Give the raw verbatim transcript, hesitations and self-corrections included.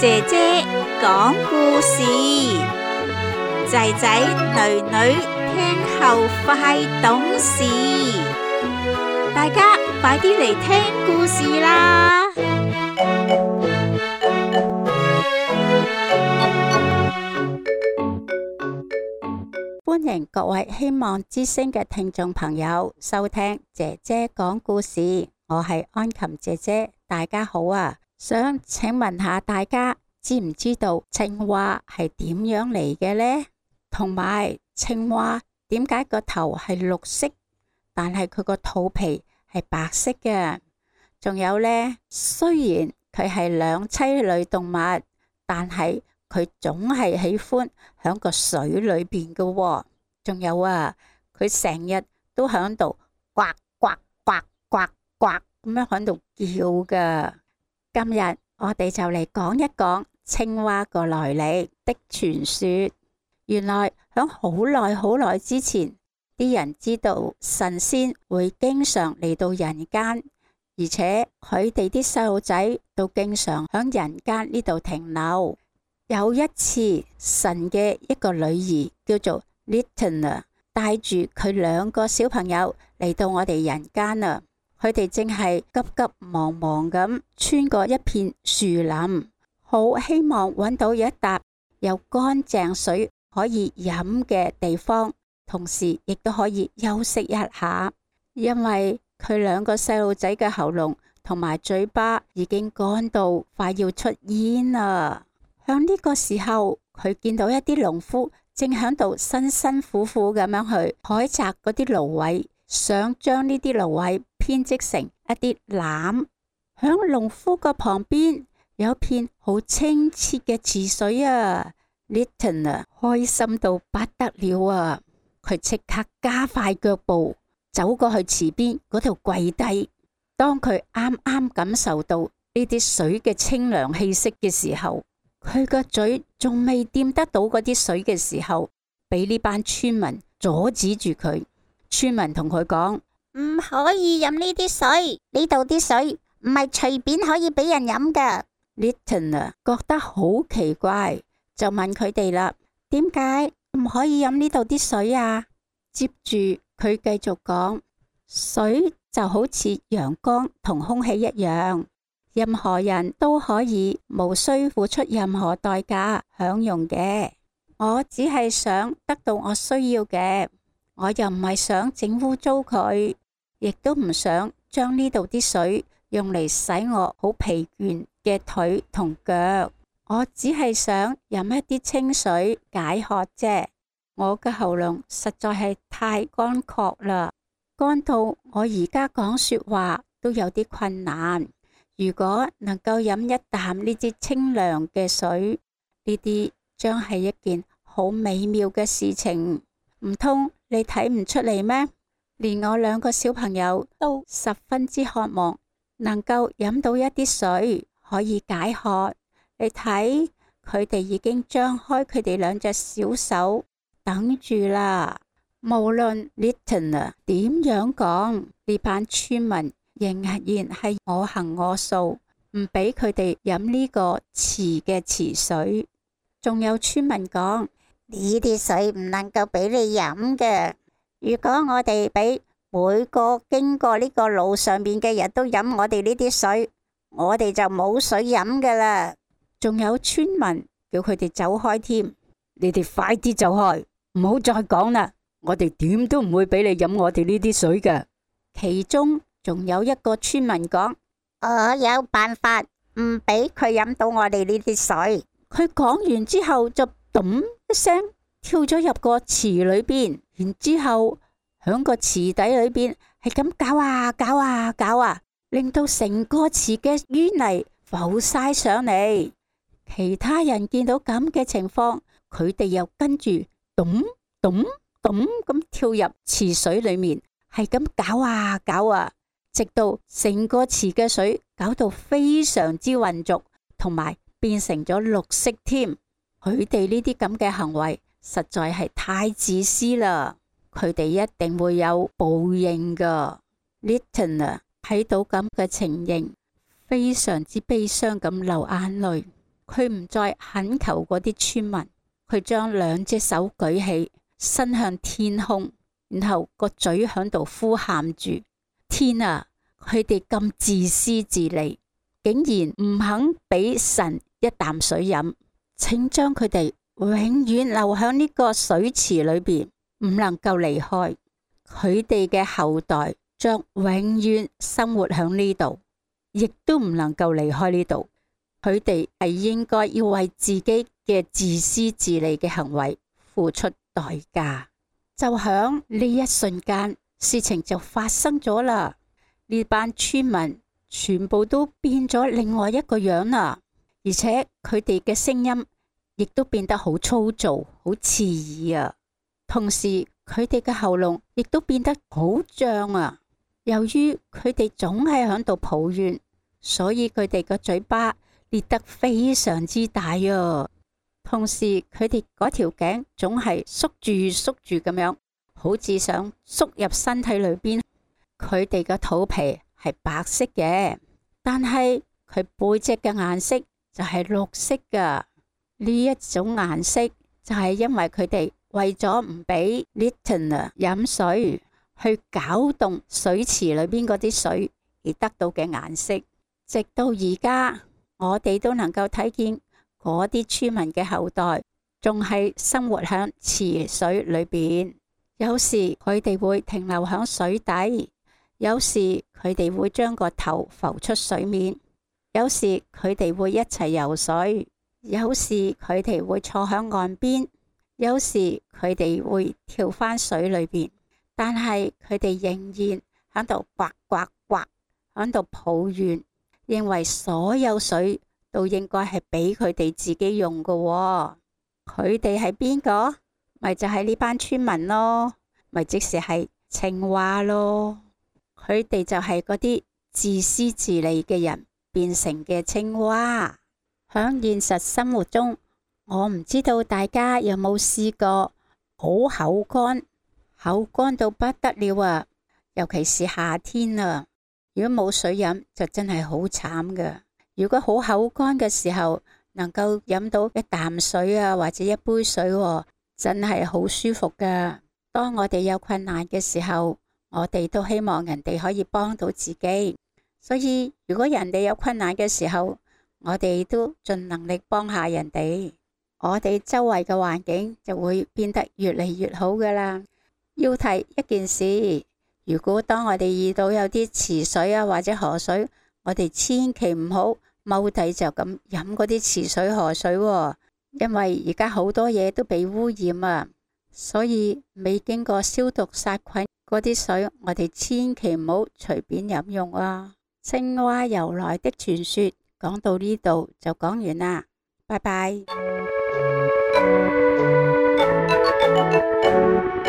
姐姐講故事，仔仔女女聽後快懂事。大家快啲嚟聽故事啦！歡迎各位希望之聲嘅聽眾朋友收聽姐姐講故事，我係安琴姐姐，大家好啊！想請問下大家知唔知道青蛙係點樣嚟嘅呢？同埋青蛙點解個頭係綠色，但係佢個肚皮係白色嘅？仲有呢，雖然佢係兩棲類動物，但係佢總係喜歡響個水裏邊嘅喎。仲有啊，佢成日都響度呱呱呱呱呱咁樣響度叫噶。今日我哋就嚟講一講青蛙個來歷的傳說。原來響好耐好耐之前，啲人知道神仙會經常嚟到人間，而且佢哋啲細路仔都經常響人間呢度停留。有一次，神嘅一個女兒叫做 Litana 帶住佢兩個小朋友嚟到我哋人間啊！佢哋正係急急忙忙咁穿過一片樹林，好希望揾到一笪有乾淨水可以飲嘅地方，同時亦都可以休息一下。因為佢兩個細路仔嘅喉嚨同埋嘴巴已經乾到快要出煙啦。響呢個時候，佢見到一啲農夫正響度辛辛苦苦咁樣去開鑿嗰啲蘆葦，想將呢啲蘆葦編織成一啲籃。響農夫個旁邊有片好清澈嘅池水啊！ Litana 開心到不得了啊！佢即刻加快腳步走過去池邊嗰度跪低。當佢啱啱感受到呢啲水嘅清涼氣息嘅時候，佢個嘴仲未掂得到嗰啲水嘅時候，俾呢班村民阻止住佢。村民同佢講：唔可以飲呢啲水，呢度啲水唔係隨便可以俾人飲噶。Litana 覺得好奇怪，就問佢哋啦：點解唔可以飲呢度啲水啊？接住佢繼續講：水就好似陽光同空氣一樣，任何人都可以無需付出任何代價享用嘅。我只係想得到我需要嘅，我又唔係想整污糟佢，亦都唔想將呢度啲水用嚟洗我好疲倦嘅腿同腳。我只係想飲一啲清水解渴啫。我嘅喉嚨實在係太乾涸啦，乾到我而家講說話都有啲困難。如果能夠飲一啖呢啲清涼嘅水，呢啲將係一件好美妙嘅事情。唔通你睇唔出嚟咩？連我兩個小朋友都十分之渴望能夠飲到一啲水可以解渴。你睇，佢哋已經張開佢哋兩隻小手等住啦。無論 Litana 點樣講，呢班村民仍然係我行我素，唔俾佢哋飲呢個池嘅池水。仲有村民講：呢啲水唔能夠俾你飲嘅。如果我哋俾每個經過呢個路上面嘅人都飲我哋呢啲水，我哋就冇水飲噶啦。仲有村民叫佢哋走開添，你哋快啲走開，唔好再講啦，我哋點都唔會俾你飲我哋呢啲水嘅。其中仲有一個村民講：我有辦法唔俾佢飲到我哋呢啲水。佢講完之後就咚一聲跳咗入個池裏邊，然之後響個池底裏邊係咁搞啊搞啊搞啊，令到成個池嘅淤泥浮晒上嚟。其他人見到咁嘅情況，佢哋又跟住咚咚咚咁跳入池水裏面，係咁搞啊搞啊，直到成個池嘅水搞到非常之渾濁，同埋變成咗綠色添。佢哋呢啲咁嘅行為實在係太自私啦，佢哋一定會有報應噶。Litana睇到咁嘅情形，非常之悲傷咁流眼淚。 佢唔再懇求嗰啲村民，佢將兩隻手舉起，伸向天空，然後個嘴響度呼喊住：天啊！佢哋咁自私自利，竟然唔肯俾神一啖水飲，請將佢哋永遠留喺呢個水池裏邊，唔能夠離開。佢哋嘅後代將永遠生活喺呢度，亦都唔能夠離開呢度。佢哋係應該要為自己嘅自私自利嘅行為付出代價。就響呢一瞬間，事情就發生咗啦。呢班村民全部都變咗另外一個樣啦，而且佢哋嘅聲音亦都變得好粗糙、好刺耳啊。同時佢哋嘅喉嚨亦都變得好脹啊。由於佢哋總係響度抱怨，所以佢哋個嘴巴裂得非常之大啊。同時佢哋嗰條頸總係縮住縮住咁樣，好似想縮入身體裏邊。佢哋嘅肚皮係白色嘅，但係佢背脊嘅顏色就係綠色噶。呢一種顏色就係因為佢哋為咗唔俾 Litton 飲水，去攪動水池裏邊嗰啲水而得到嘅顏色。直到而家，我哋都能夠睇見嗰啲村民嘅後代仲係生活喺池水裏邊。有時佢哋會停留喺水底。有時佢哋會將個頭浮出水面，有時佢哋會一齊游水，有時佢哋會坐響岸邊，有時佢哋會跳返水裏邊，但係佢哋仍然喺度呱呱呱，喺度抱怨，認為所有水都應該係俾佢哋自己用㗎喎。佢哋係邊個？咪就係呢班村民咯，咪即是係青蛙咯。佢哋就係嗰啲自私自利嘅人變成嘅青蛙。響現實生活中，我唔知道大家有冇試過好口乾，口乾到不得了啊！尤其是夏天啊，如果冇水飲就真係好慘噶。如果好口乾嘅時候，能夠飲到一啖水啊，或者一杯水啊，真係好舒服噶。當我哋有困難嘅時候，我哋都希望人哋可以幫到自己，所以如果人哋有困難嘅時候，我哋都盡能力幫下人哋，我哋周圍嘅環境就會變得越嚟越好噶啦。要提一件事，如果當我哋遇到有啲池水啊或者河水，我哋千祈唔好踎低就咁飲嗰啲池水河水喎，因為而家好多嘢都被污染啊，所以未經過消毒殺菌嗰啲水，我哋千祈唔好隨便飲用啊！青蛙由來的傳說講到呢度就講完啦，拜拜。